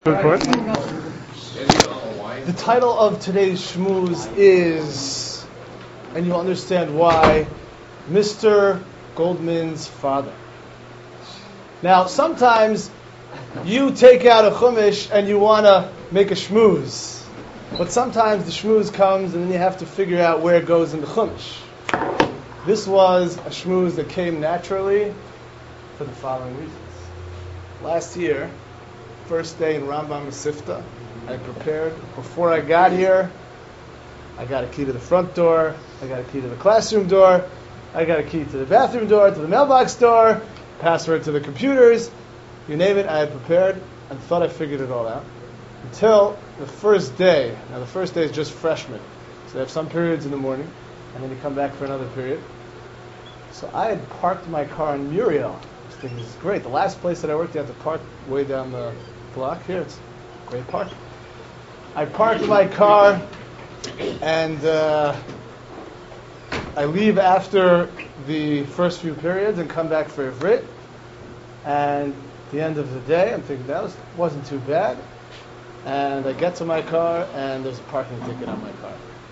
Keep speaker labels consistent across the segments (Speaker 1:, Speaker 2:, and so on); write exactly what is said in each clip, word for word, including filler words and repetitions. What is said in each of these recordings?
Speaker 1: The title of today's shmooze is, and you'll understand why, Mister Goldman's father. Now, sometimes you take out a chumash and you want to make a shmooze, but sometimes the shmooze comes and then you have to figure out where it goes in the chumash. This was a shmooze that came naturally for the following reasons. Last year, first day in Rambam Masifta, I prepared. Before I got here, I got a key to the front door, I got a key to the classroom door, I got a key to the bathroom door, to the mailbox door, password to the computers, you name it, I had prepared and thought I figured it all out. Until the first day. Now the first day is just freshmen. So they have some periods in the morning, and then you come back for another period. So I had parked my car in Muriel. I was thinking, this is great. The last place that I worked, you had to park way down the block. Here, it's a great park. I parked my car, and uh, I leave after the first few periods and come back for Ivrit. And at the end of the day, I'm thinking that was, wasn't too bad. And I get to my car, and there's a parking ticket on my car.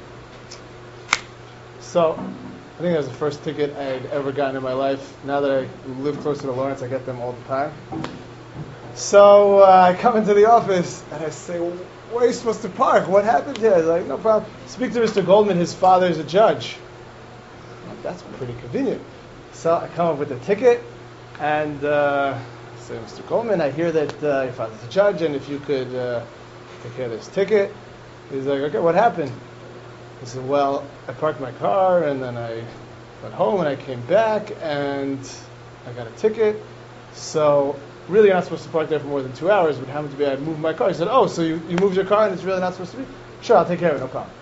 Speaker 1: So I think that was the first ticket I had ever gotten in my life. Now that I live closer to Lawrence, I get them all the time. So uh, I come into the office, and I say, well, where are you supposed to park? What happened here? He's like, no problem. Speak to Mister Goldman. His father is a judge. Like, that's pretty convenient. So I come up with a ticket, and uh, I say, Mister Goldman, I hear that uh, your father's a judge, and if you could uh, take care of this ticket. He's like, okay, what happened? I said, well, I parked my car, and then I went home, and I came back, and I got a ticket. So really, you're not supposed to park there for more than two hours. But it happened to be I moved my car. He said, oh, so you, you moved your car, and it's really not supposed to be? Sure, I'll take care of it, no problem.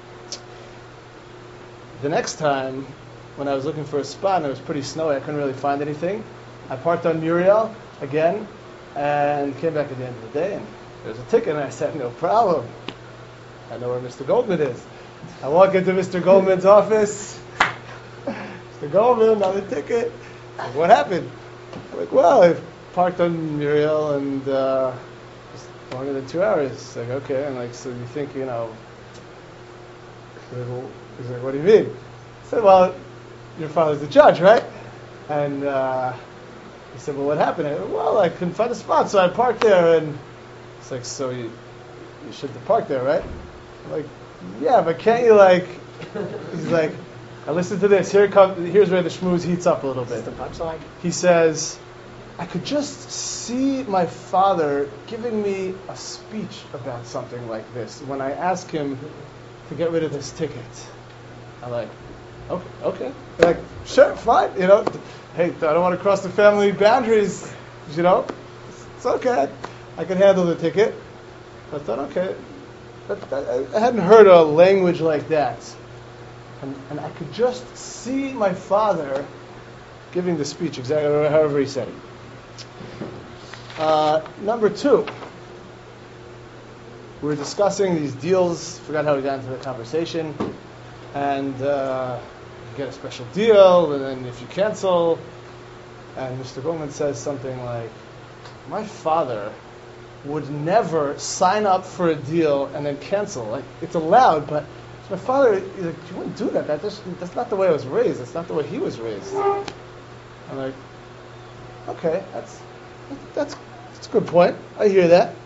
Speaker 1: The next time, when I was looking for a spot, and it was pretty snowy, I couldn't really find anything. I parked on Muriel again, and came back at the end of the day, and there's a ticket, and I said, no problem. I know where Mister Goldman is. I walk into Mister Goldman's office. Mister Goldman, another ticket. Like, what happened? I'm like, well, I parked on Muriel and uh, it's longer than two hours. Like, okay. And like, so you think, you know? He's like, what do you mean? I said, well, your father's the judge, right? And uh, he said, well, what happened? I said, well, I couldn't find a spot, so I parked there. And it's like, so you you shouldn't have parked there, right? I'm like, yeah, but can't you like? He's like, now listen to this. Here comes. Here's where the shmooze heats up a little bit.
Speaker 2: The punchline.
Speaker 1: He says, I could just see my father giving me a speech about something like this when I ask him to get rid of this ticket. I'm like, okay, okay. They're like, sure, fine. You know, hey, I don't want to cross the family boundaries. You know, it's okay. I can handle the ticket. I thought, okay. But I hadn't heard a language like that. And, and I could just see my father giving the speech, exactly however he said it. Uh, number two, we were discussing these deals, forgot how we got into the conversation, and uh, you get a special deal, and then if you cancel, and Mister Goldman says something like, my father would never sign up for a deal and then cancel. Like, it's allowed, but my father, he's like, you wouldn't do that. that that's, that's not the way I was raised. That's not the way he was raised. I'm like, okay, that's that's that's a good point. I hear that.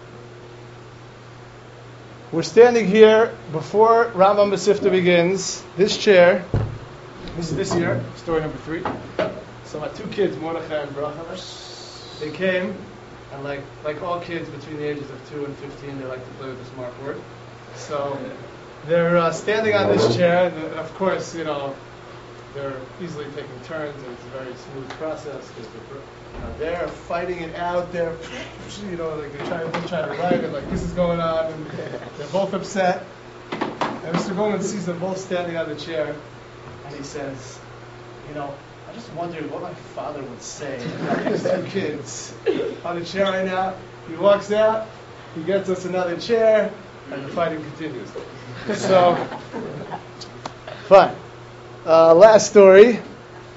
Speaker 1: We're standing here before Rambam Masifta begins. This chair, this is this year, story number three. So my two kids, Mordechai and Bracha, they came. And like like all kids between the ages of two and fifteen, they like to play with the smart board. So they're uh, standing on this chair, and of course, you know, they're easily taking turns, and it's a very smooth process because they're, you know, they're fighting it out. They're, you know, like they're trying, they're trying to write it, like this is going on, and they're both upset. And Mister Goldman sees them both standing on the chair, and he says, you know, I just wondered what my father would say about these two kids on the chair right now. He walks out, he gets us another chair, and the fighting continues. So, fine. Uh, last story.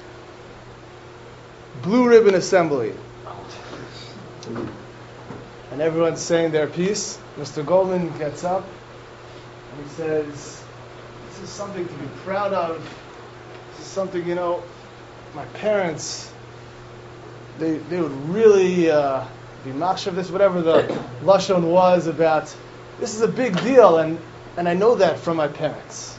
Speaker 1: Blue Ribbon Assembly. and everyone's saying their piece, Mister Goldman gets up and he says, this is something to be proud of. This is something, you know, my parents, they they would really uh, be machshav this, whatever the lashon was about. This is a big deal, and, and I know that from my parents.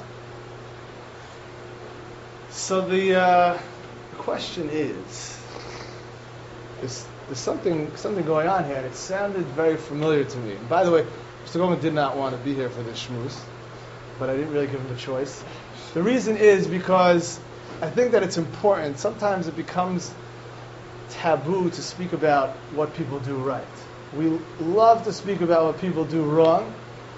Speaker 1: So the uh, question is, is there's something something going on here, and it sounded very familiar to me. And by the way, Mister Goldman did not want to be here for this shmooze, but I didn't really give him a choice. The reason is because I think that it's important. Sometimes it becomes taboo to speak about what people do right. We love to speak about what people do wrong.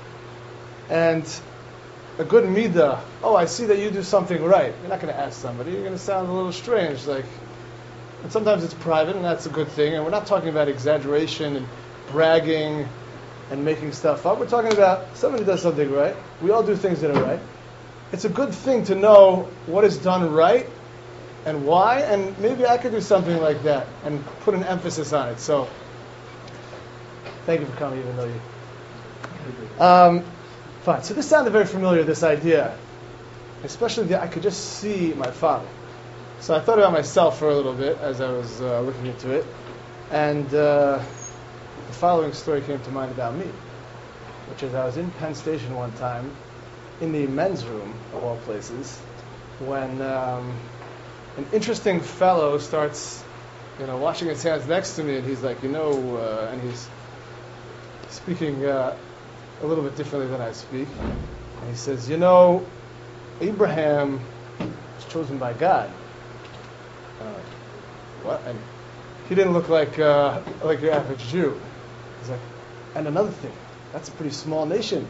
Speaker 1: And a good midah, oh, I see that you do something right. You're not going to ask somebody. You're going to sound a little strange. Like, and sometimes it's private, and that's a good thing. And we're not talking about exaggeration and bragging and making stuff up. We're talking about somebody does something right. We all do things that are right. It's a good thing to know what is done right and why, and maybe I could do something like that and put an emphasis on it. So, thank you for coming, even though you... Um, fine. So this sounded very familiar, this idea. Especially the, I could just see my father. So I thought about myself for a little bit as I was uh, looking into it. And uh, the following story came to mind about me, which is I was in Penn Station one time, in the men's room, of all places, when um, an interesting fellow starts, you know, washing his hands next to me, and he's like, you know, uh, and he's speaking uh, a little bit differently than I speak. And he says, you know, Abraham was chosen by God. Uh, what? And he didn't look like uh, like your average Jew. He's like, and another thing, that's a pretty small nation,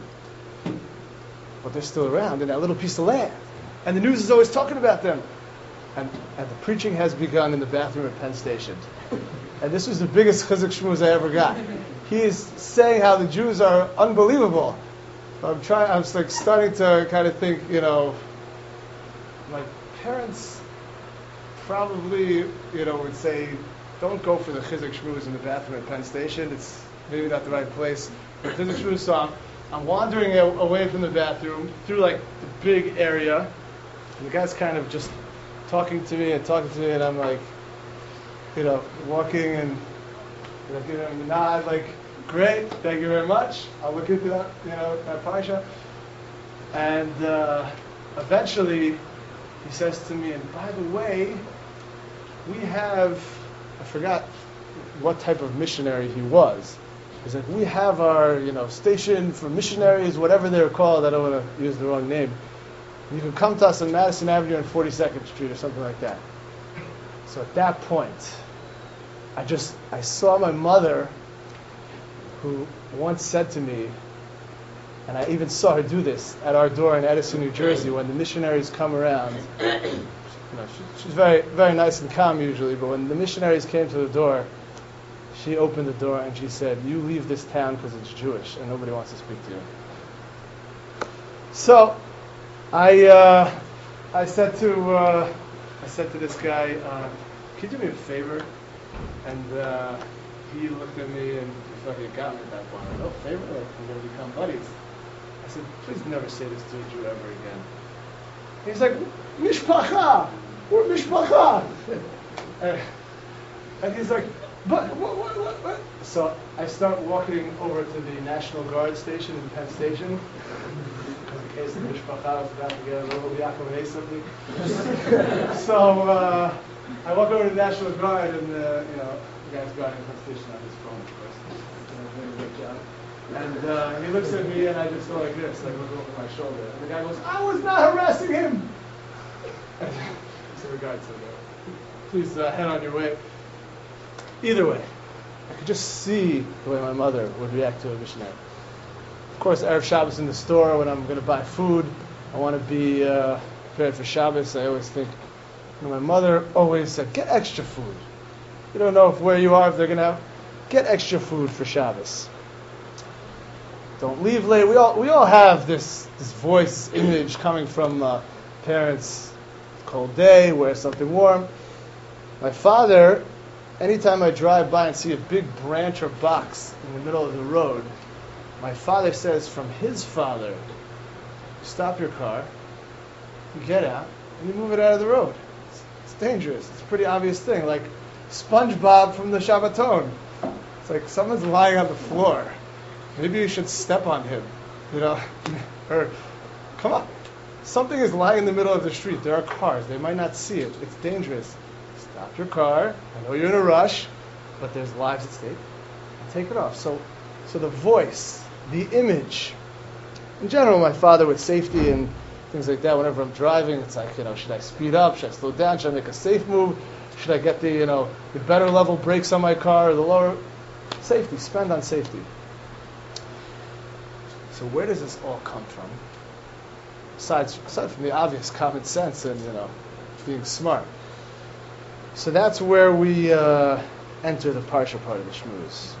Speaker 1: but they're still around in that little piece of land, and the news is always talking about them. And, and the preaching has begun in the bathroom at Penn Station. And this was the biggest chizuk shmooze I ever got. He is saying how the Jews are unbelievable. I'm trying. I'm like starting to kind of think, you know, my parents probably, you know, would say, don't go for the chizuk shmooze in the bathroom at Penn Station. It's maybe not the right place for chizuk shmooze. So I'm, I'm wandering a- away from the bathroom through like the big area, and the guy's kind of just talking to me and talking to me, and I'm like, you know, walking and you know, giving him a nod, like, great, thank you very much. I'll look into that, you know, that parsha. And uh, eventually, he says to me, and by the way, we have, I forgot what type of missionary he was. He's like, we have our, you know, station for missionaries, whatever they're called. I don't want to use the wrong name. You can come to us on Madison Avenue and forty-second Street or something like that. So at that point, I just, I saw my mother, who once said to me, and I even saw her do this at our door in Edison, New Jersey, when the missionaries come around. You know, she, she's very, very nice and calm usually, but when the missionaries came to the door, she opened the door and she said, you leave this town because it's Jewish and nobody wants to speak to you. So, I uh, I said to uh, I said to this guy, uh, can you do me a favor? And uh, he looked at me and he fucking got me at that point. No favor? Like, we're gonna become buddies. I said, please never say this to a Jew ever again. He's like, mishpacha, we're mishpacha. and, and he's like, but what, what, what, what? So I start walking over to the National Guard station in Penn Station. In case the mishpacha was about to get a little Yaakov and something. So uh, I walk over to the National Guard, and uh, you know, the guy's guarding the station on his phone, of course. Doing a great job. And uh, he looks at me, and I just go like this, like look over my shoulder. And the guy goes, "I was not harassing him." So regards to that. Please uh, head on your way. Either way, I could just see the way my mother would react to a missionary. Of course, Erev Shabbos in the store, when I'm going to buy food, I want to be uh, prepared for Shabbos. I always think, you know, my mother always said, get extra food. You don't know if where you are, if they're going to have, get extra food for Shabbos. Don't leave late. We all we all have this, this voice image coming from uh, parents. Cold day, wear something warm. My father anytime I drive by and see a big branch or box in the middle of the road, my father says from his father, stop your car, you get out, and you move it out of the road. It's, it's dangerous. It's a pretty obvious thing. Like SpongeBob from the Shabbaton. It's like someone's lying on the floor. Maybe you should step on him. You know? Or, come on. Something is lying in the middle of the street. There are cars. They might not see it. It's dangerous. Stop your car. I know you're in a rush, but there's lives at stake. And take it off. So, so the voice, the image. In general, my father with safety and things like that, whenever I'm driving, it's like, you know, should I speed up? Should I slow down? Should I make a safe move? Should I get the, you know, the better level brakes on my car or the lower? Safety. Spend on safety. So where does this all come from? Aside, aside from the obvious common sense and, you know, being smart. So that's where we uh, enter the Parsha part of the Shmuz.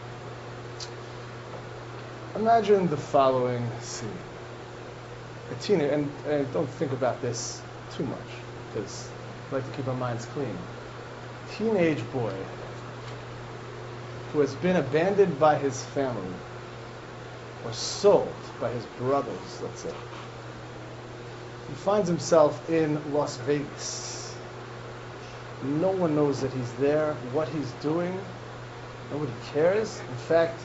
Speaker 1: Imagine the following scene. A teenager, and, and don't think about this too much, because we like to keep our minds clean. Teenage boy who has been abandoned by his family or sold by his brothers, let's say. He finds himself in Las Vegas. No one knows that he's there, what he's doing. Nobody cares. In fact,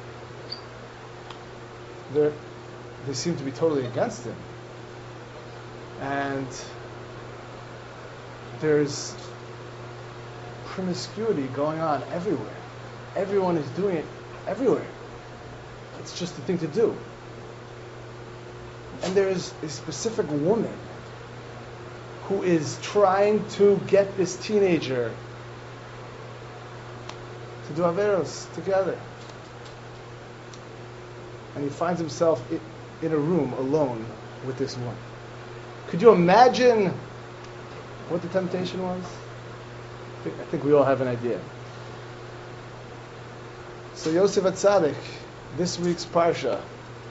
Speaker 1: they're, they seem to be totally against him. And there's promiscuity going on everywhere. Everyone is doing it everywhere. It's just the thing to do. And there's a specific woman who is trying to get this teenager to do Averos together. And he finds himself in a room alone with this woman. Could you imagine what the temptation was? I think, I think we all have an idea. So Yosef Atzadik, this week's Parsha,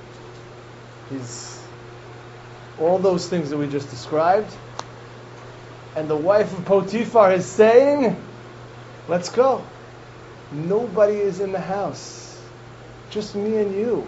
Speaker 1: he's all those things that we just described, and the wife of Potiphar is saying, let's go. Nobody is in the house. Just me and you.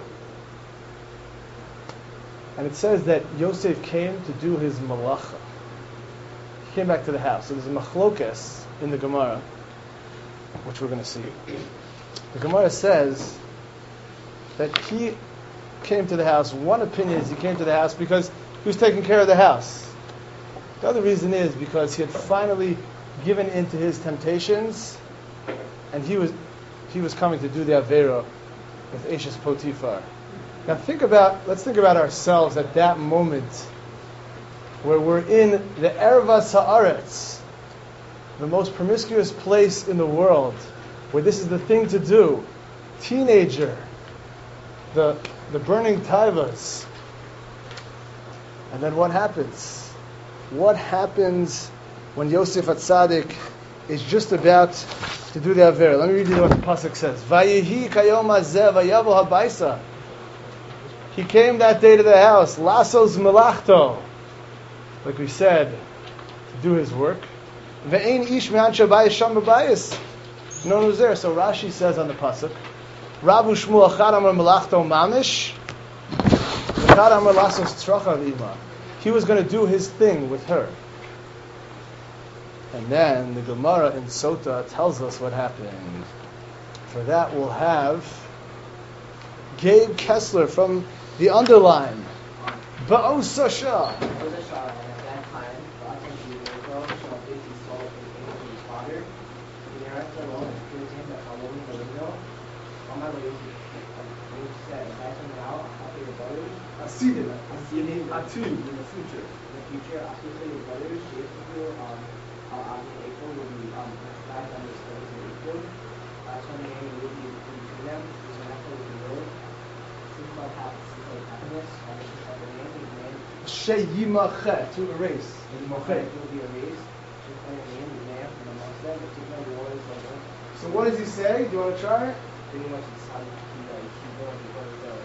Speaker 1: And it says that Yosef came to do his malacha. He came back to the house. So there's a machlokes in the Gemara, which we're going to see. The Gemara says that he came to the house. One opinion is he came to the house because he was taking care of the house. The other reason is because he had finally given in to his temptations, and he was he was coming to do the Avera with Eshes Potiphar. Now think about, let's think about ourselves at that moment where we're in the Ervas Haaretz, the most promiscuous place in the world, where this is the thing to do. Teenager, the the burning taivas. And then what happens? What happens when Yosef Atzadik is just about to do the Avera? Let me read you what the pasuk says. Vayihi kayom hazeh vayavo habayisa. He came that day to the house, lasos melachto, like we said, to do his work. Ve'ein ish me'anshe bayis sham b'bayis. No one was there. So Rashi says on the pasuk, Rabu Shmuel achad amar melachto mamish, achad amar lasos tzrachav ima. He was going to do his thing with her. And then the Gemara in Sota tells us what happened. For that we'll have Gabe Kessler from the underline. Ba'osasha. Asidim. Asidim. Atu in the future.
Speaker 2: In the future, after your brothers, Sheffield, um, uh, um, April will be um back on the stories of April. Uh, so many will be between them. There's an apple with the road. Seems like happiness. And it's just like a name. The name.
Speaker 1: Sheyimachet, to erase.
Speaker 2: Yimachet will be erased. Just like a name. The name from amongst them. Particular war is over.
Speaker 1: So what does he say? Do you want to try it?
Speaker 2: Pretty much it's how you keep like keep going because of the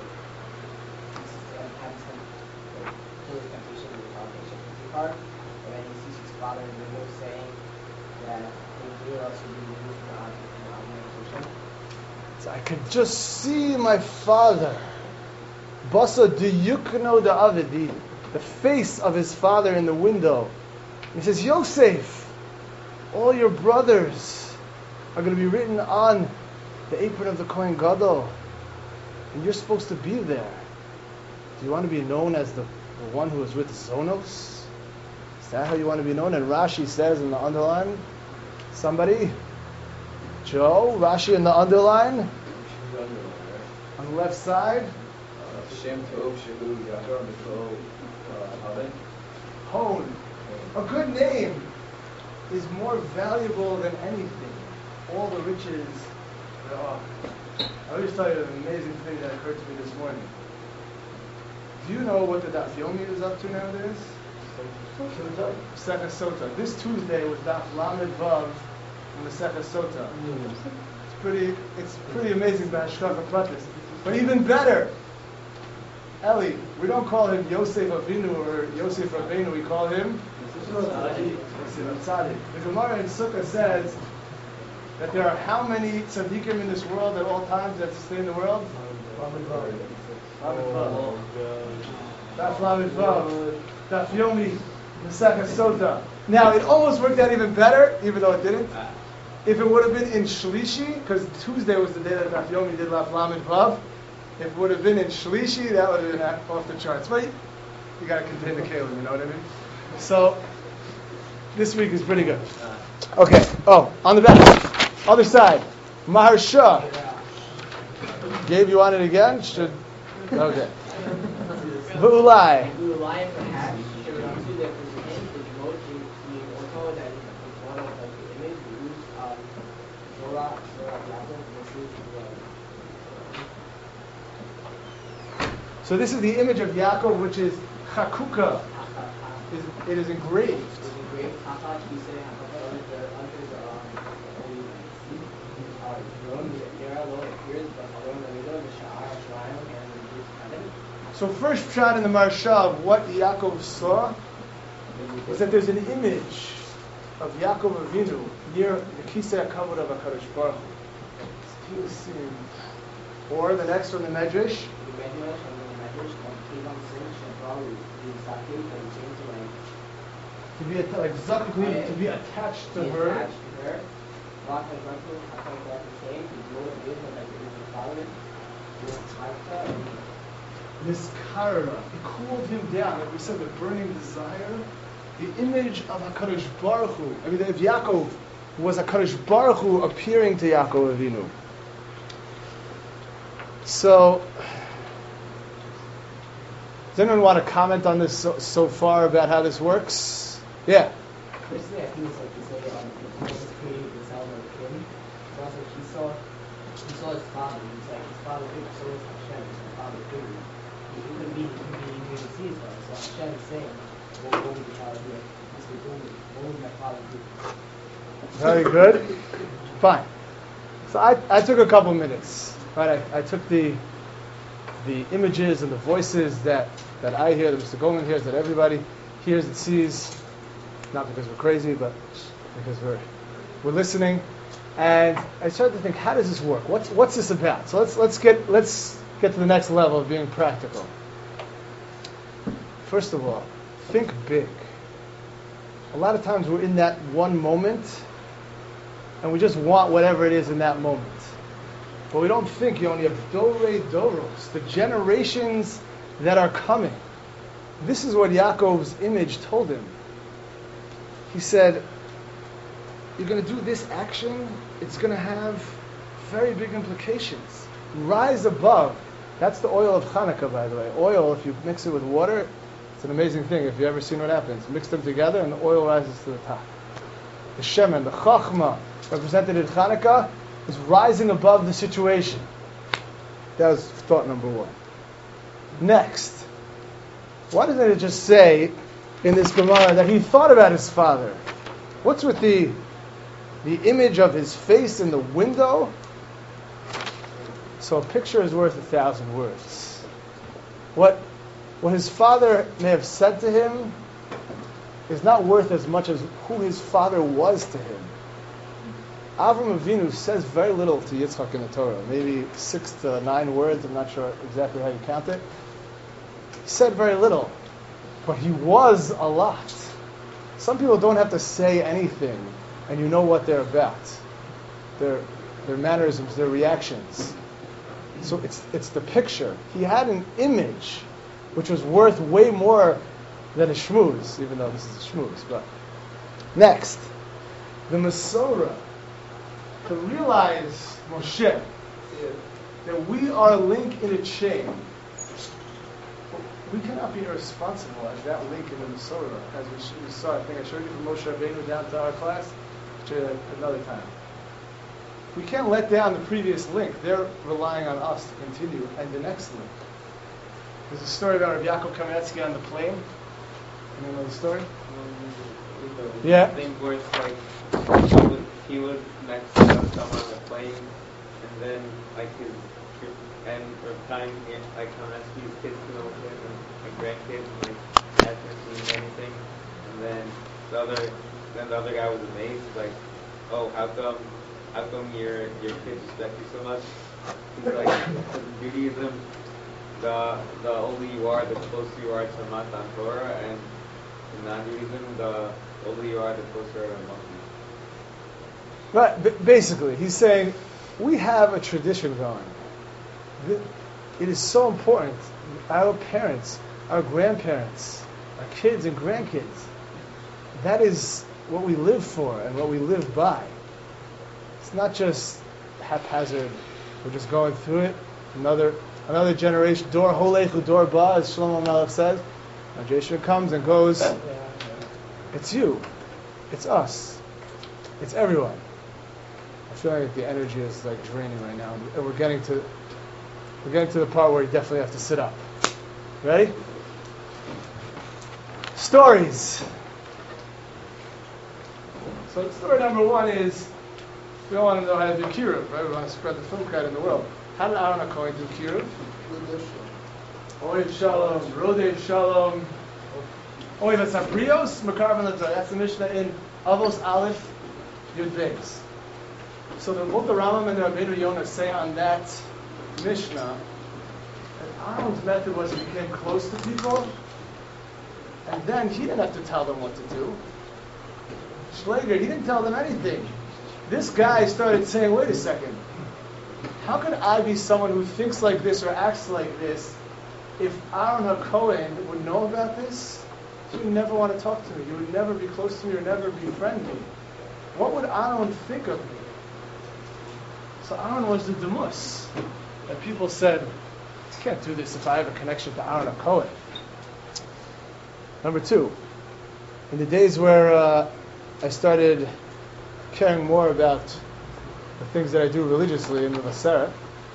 Speaker 2: his temptation with salvation from Potiphar, and then he sees his father in the window saying that the Israelites will be removed from
Speaker 1: So I could just see my father. Basa diyukno da avedi, the face of his father in the window. He says, Yosef, all your brothers are going to be written on the apron of the Kohen Gadol, and you're supposed to be there. Do you want to be known as the, the one who is with Zonos? Is that how you want to be known? And Rashi says in the underline, somebody, Joe, Rashi in the underline, on the left side,
Speaker 3: Shem Tov Shehu Yaakov Mikol Halen.
Speaker 1: Hon. A good name is more valuable than anything. All the riches there are. I'll just tell you an amazing thing that occurred to me this morning. Do you know what the Daf Yomi is up to nowadays? Masechah Sota. This Tuesday was Daf Lamed Vav in Masechah Sota. It's pretty. It's pretty amazing the Hashkafa Pratis. But even better, Eli, we don't call him Yosef Avinu or Yosef Rabbeinu. We call him Tzaddik. The Gemara in Sukkah says that there are how many tzaddikim in this world at all times that sustain the world? Daf Lamed Vav. Daf Yomi, Masechah Sota. Now, it almost worked out even better, even though it didn't. If it would have been in Shlishi, because Tuesday was the day that Daf Yomi did Daf Lamed Vav. If it would have been in Shlishi, that would have been off the charts. But you, you got to contain the Kalim, you know what I mean? So, this week is pretty good. Okay. Oh, on the back. Other side. Maharsha. Gabe, you want it again? Should. Okay. V'ulai.
Speaker 2: V'ulai perhaps should also that there's an end to promote the immortal that is one of like the image we use um Zola, Zola Yaakov, versus
Speaker 1: So this is the image of Yaakov, which is Chakuka. It is engraved.
Speaker 2: It is engraved. Hacha Kisei Hacha under the under the um throne. There alone appears, but alone the middle, the Sha'ar Shraim and the Adam.
Speaker 1: So first shot in the Maharsha of what Yaakov saw is that there's an image of Yaakov Avinu near the Kisei HaKavod of HaKadosh Baruch Hu. Or the next one, the Medrash. To be att- like Zakuk, to be attached to her.
Speaker 2: Attached to her. Rock has run through, I can't get the same, to blow it in, like it is following.
Speaker 1: This Kara, it cooled him down. Like we said, the burning desire, the image of HaKadosh Baruch Hu. I mean, if Yaakov was HaKadosh Baruch Hu appearing to Yaakov Avinu. So, does anyone want to comment on this so, so far about how this works? Yeah.
Speaker 2: Personally, I think it's like you say, um, Moses created the sound of the king. It's also he saw, he saw his father. He's like his father figure. So is Hashem. His father figure. He could be, he could be, he could see his father. So Hashem is saying, "What will the child do? What will my father do?"
Speaker 1: Very good. Fine. So I, I took a couple minutes. Right, I, I took the the images and the voices that, that I hear, that Mister Goldman hears, that everybody hears and sees, not because we're crazy, but because we're we're listening. And I started to think, how does this work? What's what's this about? So let's let's get let's get to the next level of being practical. First of all, think big. A lot of times we're in that one moment, and we just want whatever it is in that moment. But we don't think, you only have Dorei Doros, the generations that are coming. This is what Yaakov's image told him. He said, you're going to do this action, it's going to have very big implications. Rise above. That's the oil of Hanukkah, by the way. Oil, if you mix it with water, it's an amazing thing. If you've ever seen what happens. Mix them together and the oil rises to the top. The Shemen, the Chachma, represented in Hanukkah, is rising above the situation. That was thought number one. Next, why doesn't it just say in this Gemara that he thought about his father? What's with the the image of his face in the window? So a picture is worth a thousand words. What what his father may have said to him is not worth as much as who his father was to him. Avram Avinu says very little to Yitzchak in the Torah, maybe six to nine words. I'm not sure exactly how you count it. He said very little, but he was a lot. Some people don't have to say anything, and you know what they're about. Their their mannerisms, their reactions. So it's it's the picture. He had an image, which was worth way more than a shmooze, even though this is a shmooze. But next, the Masorah. To realize, Moshe, that we are a link in a chain. We cannot be irresponsible as that link in the Masorah, as we, we saw. I think I showed you from Moshe Rabbeinu down to our class. I'll show you that another time. We can't let down the previous link. They're relying on us to continue, and the next link. There's a story about Rabbi Yaakov Kamenetsky on the plane. You know the story? Yeah.
Speaker 4: Thing where it's like he was, he was next to someone on the plane, and then like his and or time like Kamenetsky's kids can over him and like grandkids and like hasn't seen anything, and then the other then the other guy was amazed like, oh, how come how come your your kids respect you so much? He's like, because in Judaism, the the older you are, the closer you are to Matan Torah, and in non-Judaism, the older you are, the closer are to Matan.
Speaker 1: Right, b- basically, he's saying we have a tradition going. It is so important. Our parents, our grandparents, our kids and grandkids, that is what we live for and what we live by. It's not just haphazard. We're just going through it. Another another generation, Dor Holechu Dor Ba, as Shlomo Melech says. A generation comes and goes. It's you. It's us. It's everyone. I feel like the energy is like draining right now, and we're getting to we're getting to the part where you definitely have to sit up. Ready? Stories. So story number one is we all want to know how to do kiruv, right? We want to spread the film credit in the world. How did Aaron HaKohen do kiruv? Oyev Shalom, Rodei Shalom, Oyev Asabrios, Makarvan L'Torah. That's the Mishnah in Avos Aleph Yud Beis. So the, both the Rambam and the Rabbeinu Yonah say on that Mishnah that Aaron's method was he became close to people, and then he didn't have to tell them what to do. Schleger, he didn't tell them anything. This guy started saying, wait a second, how can I be someone who thinks like this or acts like this if Aaron HaKohen would know about this? He would never want to talk to me. He would never be close to me or never befriend me. What would Aaron think of me? So Aaron was the demus. And people said, I can't do this if I have a connection to Aaron HaKohen. Number two, in the days where uh, I started caring more about the things that I do religiously in the Maseret.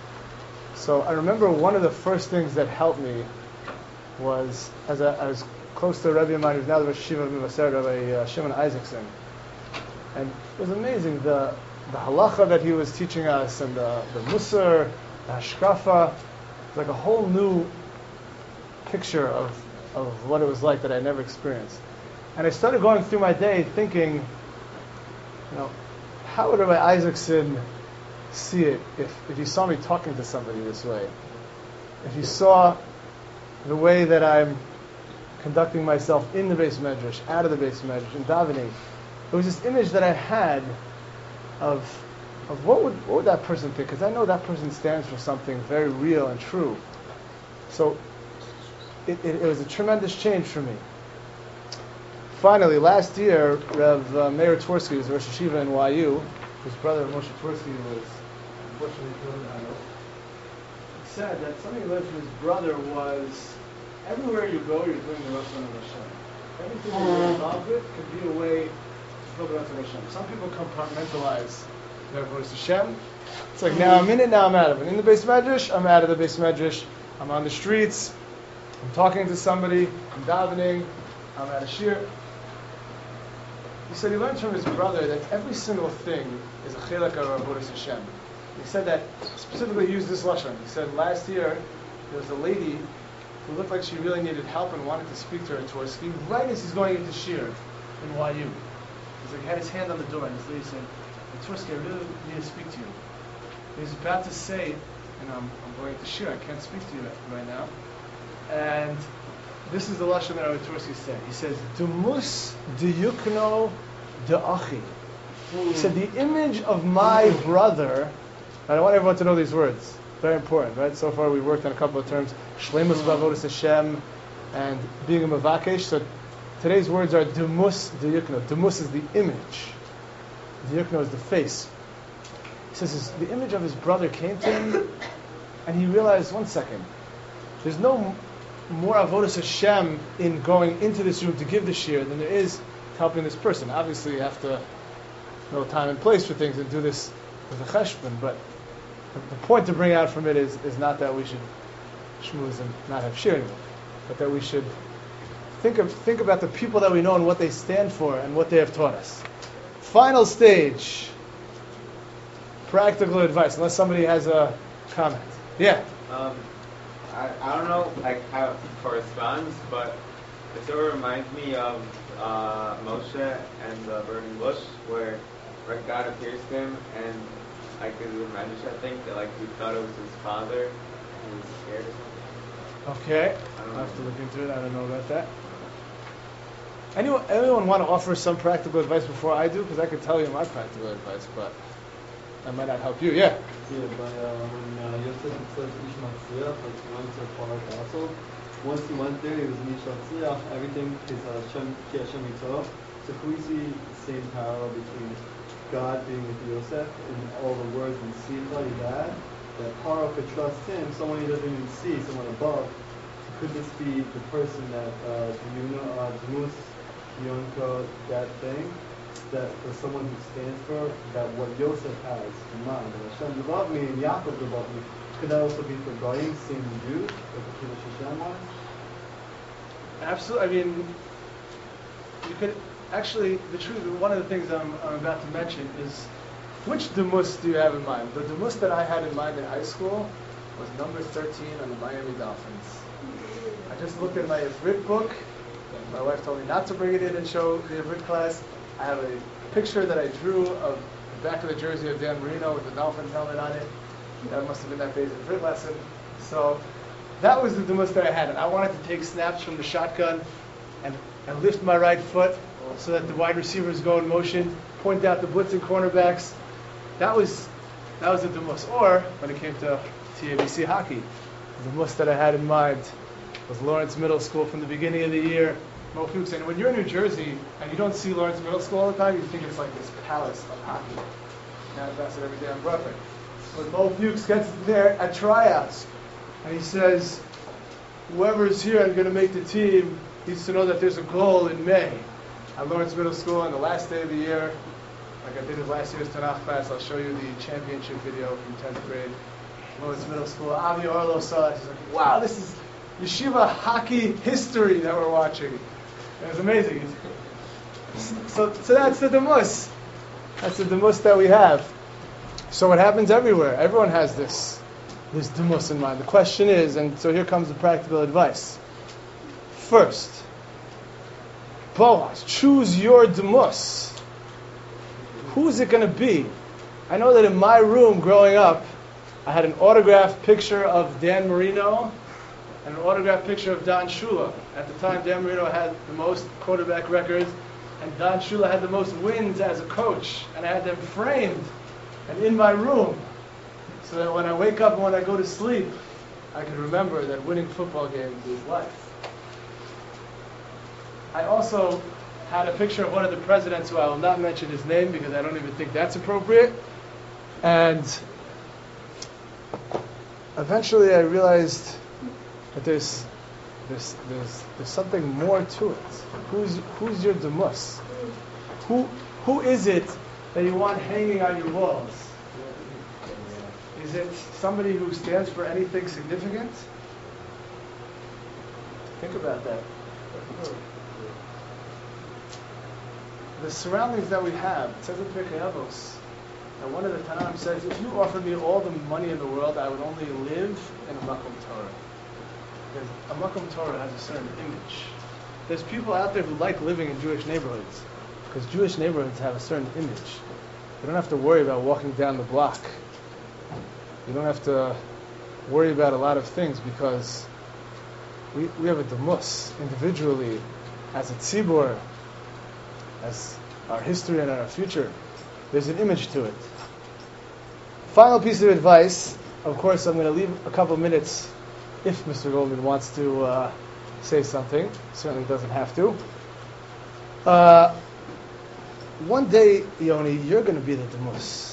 Speaker 1: So I remember one of the first things that helped me was, as I, I was close to a Rebbe of mine who's now the Rosh Hashiva of the Maseret, Rabbi uh, Shimon Isaacson. And it was amazing, the the halacha that he was teaching us, and the, the musar, the hashkafa, like a whole new picture of, of what it was like that I never experienced. And I started going through my day thinking, you know, how would Rabbi Isaacson see it if, if he saw me talking to somebody this way? If he saw the way that I'm conducting myself in the Beis Medrash, out of the Beis Medrash, in davening. It was this image that I had of of what would what would that person think? Because I know that person stands for something very real and true. So it, it, it was a tremendous change for me. Finally, last year, Rev uh, Meir Tversky was Rosh Hashiva in Y U. His brother Moshe Tversky was unfortunately killed in Hanoi. He said that something he learned from his brother was everywhere you go, you're doing the Ratzon of Hashem. Everything you're involved with could be a way to fulfill the Ratzon of Hashem. Some people compartmentalize their voice Hashem. It's like, now I'm in it, now I'm out of it. In the Beis Medrash, I'm out of the Beis Medrash. I'm on the streets. I'm talking to somebody. I'm davening. I'm at a shir. He said he learned from his brother that every single thing is a chilek of Avodas Hashem. He said that, specifically he used this lashon. He said last year there was a lady who looked like she really needed help and wanted to speak to her Tversky right as he's going into shir in Y U. He's like, he had his hand on the door and this lady said, Twersky, I really need to speak to you. He's about to say, and I'm, I'm going to share, I can't speak to you right now. And this is the lashon that Rabbi Twersky said. He says, Dumus diyukno da'achi. He said, the image of my brother, and I want everyone to know these words. Very important, right? So far we've worked on a couple of terms, Shleimus Bavodas Hashem, and being a Mavakesh. So today's words are Dumus diyukno. Dumus is the image. Diyukno is the face. He says his, the image of his brother came to him, and he realized, one second, there's no more avodas Hashem in going into this room to give the shir than there is helping this person. Obviously, you have to know time and place for things and do this with a cheshbon, but the, the point to bring out from it is, is not that we should shmooze and not have shir anymore, but that we should think of think about the people that we know and what they stand for and what they have taught us. Final stage, practical advice, unless somebody has a comment. Yeah.
Speaker 4: Um, I, I don't know like how it corresponds, but it sort of reminds me of uh, Moshe and the burning bush, where, where God appears to him, and like there's a Medrash, I think, that like he thought it was his father, and he was scared or something.
Speaker 1: Okay,
Speaker 4: I don't
Speaker 1: I'll have to
Speaker 4: know.
Speaker 1: look into it. I don't know about that. Anyone, anyone want to offer some practical advice before I do? Because I could tell you my practical advice, but that might not help you. Yeah.
Speaker 5: Yeah, by uh, when uh, Yosef said Ish Matzliach, like he went to Parak Castle. Once he went there, he was in Ish Matzliach. Everything is uh, Hashem, Ki Hashem Yitzhak. So can we see the same parallel between God being with Yosef and all the words and simcha he had? That Paro could trust him, someone he doesn't even see, someone above. So could this be the person that uh, you know, uh, Dmus, Yonko, that thing? That for someone who stands for that what Yosef has in mind, that Hashem above me and Yaakov above me, could that also be for Goyim, same Jews, like the Kiddush Hashem was?
Speaker 1: Absolutely. I mean, you could actually, the truth, one of the things I'm, I'm about to mention is, which demus do you have in mind? The demus that I had in mind in high school was number thirteen on the Miami Dolphins. I just looked at my Ivrit book. My wife told me not to bring it in and show the Ivrit class. I have a picture that I drew of the back of the jersey of Dan Marino with the Dolphins helmet on it. That must have been that day's Ivrit lesson. So that was the demus that I had. And I wanted to take snaps from the shotgun and, and lift my right foot so that the wide receivers go in motion, point out the blitzing cornerbacks. That was that was the demus. Or, when it came to T A B C hockey, the demus that I had in mind was Lawrence Middle School from the beginning of the year. Mo Fuchs, and when you're in New Jersey and you don't see Lawrence Middle School all the time, you think it's like this palace of hockey. Now that's it every day on Broadway. But Mo Fuchs gets there at tryouts, and he says, whoever's here and going to make the team needs to know that there's a goal in May at Lawrence Middle School on the last day of the year. Like I did in last year's Tanakh class, I'll show you the championship video from tenth grade. Lawrence Middle School. Avi Orlo saw it. He's like, wow, this is yeshiva hockey history that we're watching. It was amazing. So, so that's the demus. That's the demus that we have. So it happens everywhere. Everyone has this, this demus in mind. The question is, and so here comes the practical advice. First, Boaz, choose your demus. Who is it going to be? I know that in my room growing up, I had an autographed picture of Dan Marino and an autographed picture of Don Shula. At the time, Dan Marino had the most quarterback records, and Don Shula had the most wins as a coach. And I had them framed and in my room, so that when I wake up and when I go to sleep, I can remember that winning football games is life. I also had a picture of one of the presidents who I will not mention his name because I don't even think that's appropriate. And eventually I realized that there's there's there's there's something more to it. Who's who's your demus? Who who is it that you want hanging on your walls? Is it somebody who stands for anything significant? Think about that. The surroundings that we have, it says in Pirkei Avos, and one of the Tanaim says, if you offered me all the money in the world, I would only live in a Makom Torah. Because a Makom Torah has a certain image. There's people out there who like living in Jewish neighborhoods, because Jewish neighborhoods have a certain image. You don't have to worry about walking down the block. You don't have to worry about a lot of things because we, we have a demus individually, as a tzibur, as our history and our future. There's an image to it. Final piece of advice. Of course, I'm going to leave a couple minutes if Mister Goldman wants to uh, say something. Certainly doesn't have to. Uh, one day, Yoni, you're going to be the demus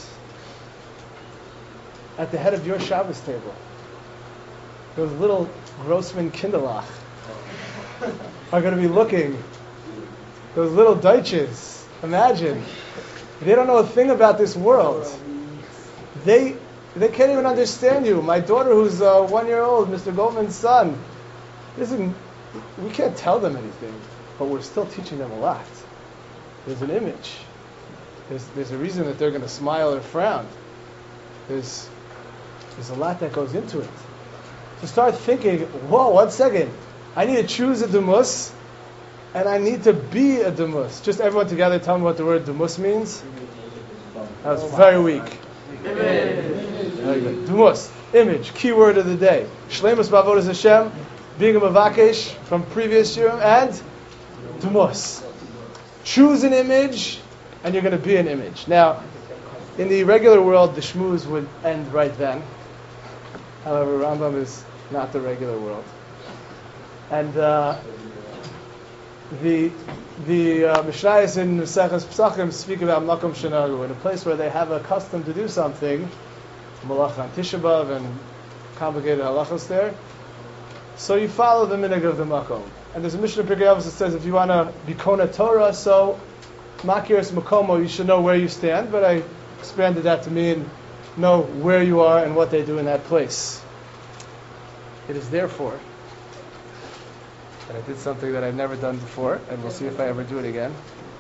Speaker 1: at the head of your Shabbos table. Those little Grossman Kinderlach are going to be looking. Those little Deutsches, imagine. They don't know a thing about this world. They they can't even understand you. My daughter, who's uh, one year old, Mister Goldman's son, isn't. We can't tell them anything, but we're still teaching them a lot. There's an image. There's there's a reason that they're going to smile or frown. There's there's a lot that goes into it. So start thinking. Whoa, one second. I need to choose a demus, and I need to be a demus. Just everyone together, tell me what the word demus means. That was very weak. Very good. Demus, image, keyword of the day. Shleimus b'avodas Hashem, being a mavakesh from previous year, and demus. Choose an image, and you're going to be an image. Now, in the regular world, the shmooze would end right then. However, Rambam is not the regular world. And uh, the the uh, Mishnayos in Maseches Pesachim speak about makom shenagu, in a place where they have a custom to do something, malacha on Tisha B'Av and complicated halachos there. So you follow the minhag of the makom. And there's a Mishnah in Pirkei Avos that says if you want to be kona Torah, so makiras makomo, you should know where you stand. But I expanded that to mean know where you are and what they do in that place. It is therefore that I did something that I've never done before, and we'll see if I ever do it again.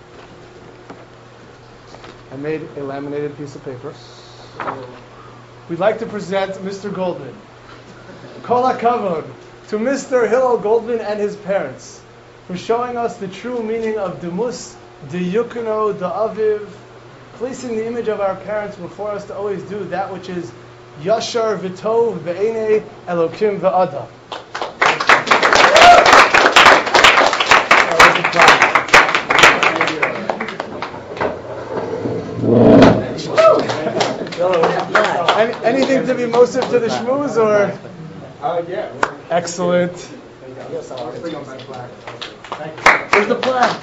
Speaker 1: I made a laminated piece of paper. We'd like to present Mister Goldman. Kol HaKavod to Mister Hillel Goldman and his parents for showing us the true meaning of Demus, Deyukno, Da'aviv, placing the image of our parents before us to always do that which is Yashar V'tov Ve'enei Elokim V'Adam. Any, anything to be mosif to the shmooze, or?
Speaker 3: Uh, yeah.
Speaker 1: Excellent.
Speaker 2: Yes, I'll bring on my plaque.
Speaker 1: Where's the plaque?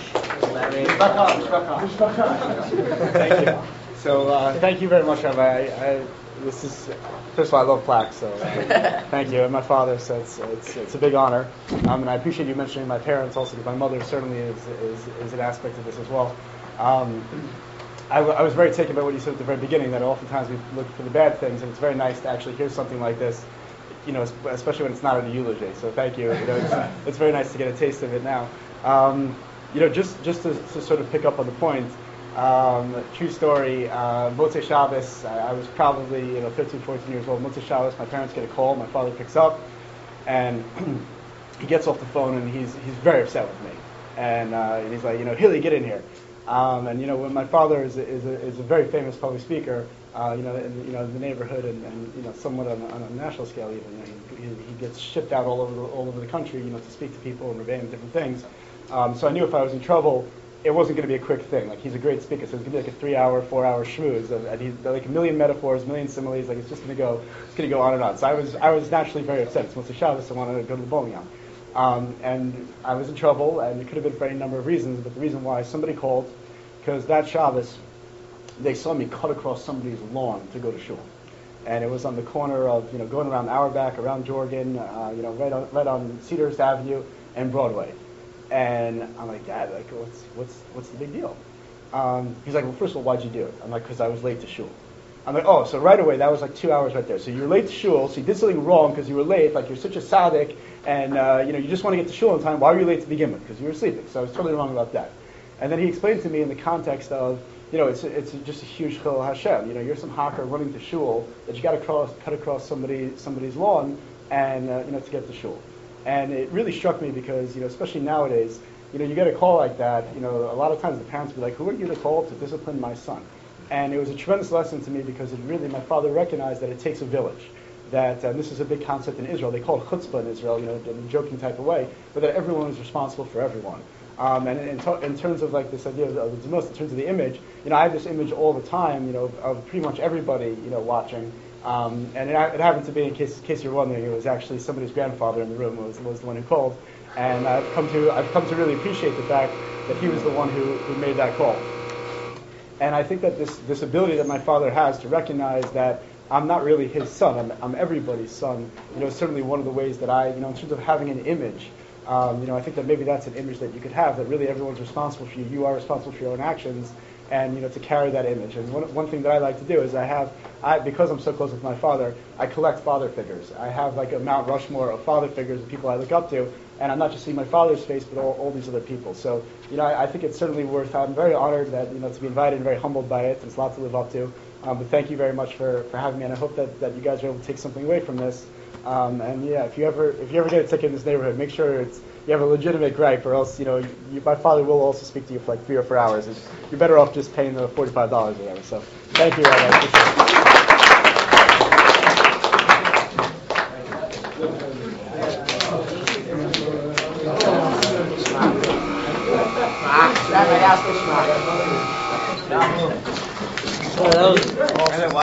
Speaker 6: Thank you. So, uh, thank you very much, Rabbi. I, I, this is, first of all, I love plaques, so uh, thank you. And my father, so it's, it's, it's a big honor. Um, and I appreciate you mentioning my parents also, because my mother certainly is, is, is an aspect of this as well. Um, I, w- I was very taken by what you said at the very beginning, that oftentimes we look for the bad things, and it's very nice to actually hear something like this, you know, especially when it's not at a eulogy. So thank you. You know, it's, it's very nice to get a taste of it now. Um, you know, just just to, to sort of pick up on the point, um, true story. Uh, Motzei Shabbos, I, I was probably you know thirteen, fourteen years old. Motzei Shabbos, my parents get a call. My father picks up, and he gets off the phone, and he's he's very upset with me, and, uh, and he's like, you know, Hilly, get in here. Um, and you know, when my father is a, is a, is a very famous public speaker, uh, you know, in, you know, in the neighborhood, and, and you know, somewhat on, on a national scale, even you know, he, he gets shipped out all over the, all over the country, you know, to speak to people and rebate different things. Um, so I knew if I was in trouble, it wasn't going to be a quick thing. Like, he's a great speaker, so it's going to be like a three-hour, four-hour schmooze, and he's like a million metaphors, a million similes. Like, it's just going to go, it's going to go on and on. So I was, I was naturally very upset. It's Motzei Shabbos, I wanted to go to the bowling alley. Um, and I was in trouble, and it could have been for any number of reasons. But the reason why somebody called, because that Shabbos, they saw me cut across somebody's lawn to go to shul, and it was on the corner of, you know, going around Auerbach, around Jorgen, uh, you know, right on, right on Cedars Avenue and Broadway. And I'm like, Dad, like, what's what's what's the big deal? Um, he's like, well, first of all, why'd you do it? I'm like, because I was late to shul. I'm like, oh, so right away, that was like two hours right there. So you're late to shul, so you did something wrong because you were late, like you're such a tzaddik, and uh, you know, you just want to get to shul on time. Why were you late to begin with? Because you were sleeping. So I was totally wrong about that. And then he explained to me in the context of, you know, it's a, it's a, just a huge chil Hashem. You know, you're some hacker running to shul that you got to cross, cut across somebody somebody's lawn, and uh, you know, to get to shul. And it really struck me because, you know, especially nowadays, you know, you get a call like that. You know, a lot of times the parents will be like, "Who are you to call to discipline my son?" And it was a tremendous lesson to me because it really, my father recognized that it takes a village. That, and this is a big concept in Israel, they call it chutzpah in Israel, you know, in a joking type of way, but that everyone is responsible for everyone. Um, and in, to, in terms of like this idea of, of the most, in terms of the image, you know, I have this image all the time, you know, of pretty much everybody, you know, watching. Um, and it, it happened to be, in case, in case you're wondering, it was actually somebody's grandfather in the room was, was the one who called. And I've come to, I've come to really appreciate the fact that he was the one who, who made that call. And I think that this, this ability that my father has to recognize that I'm not really his son, I'm, I'm everybody's son, you know, is certainly one of the ways that I, you know, in terms of having an image, um, you know, I think that maybe that's an image that you could have, that really everyone's responsible for you, you are responsible for your own actions, and, you know, to carry that image. And one, one thing that I like to do is I have, I, because I'm so close with my father, I collect father figures. I have like a Mount Rushmore of father figures of people I look up to, and I'm not just seeing my father's face, but all, all these other people. So, you know, I, I think it's certainly worth, I'm very honored that, you know, to be invited and very humbled by it. There's a lot to live up to. Um, but thank you very much for, for having me, and I hope that, that you guys are able to take something away from this. Um, and yeah, if you ever if you ever get a ticket in this neighborhood, make sure it's you have a legitimate gripe, or else, you know, you, my father will also speak to you for like three or four hours. And you're better off just paying the forty-five dollars or whatever. So thank you, Rabbi. Appreciate it.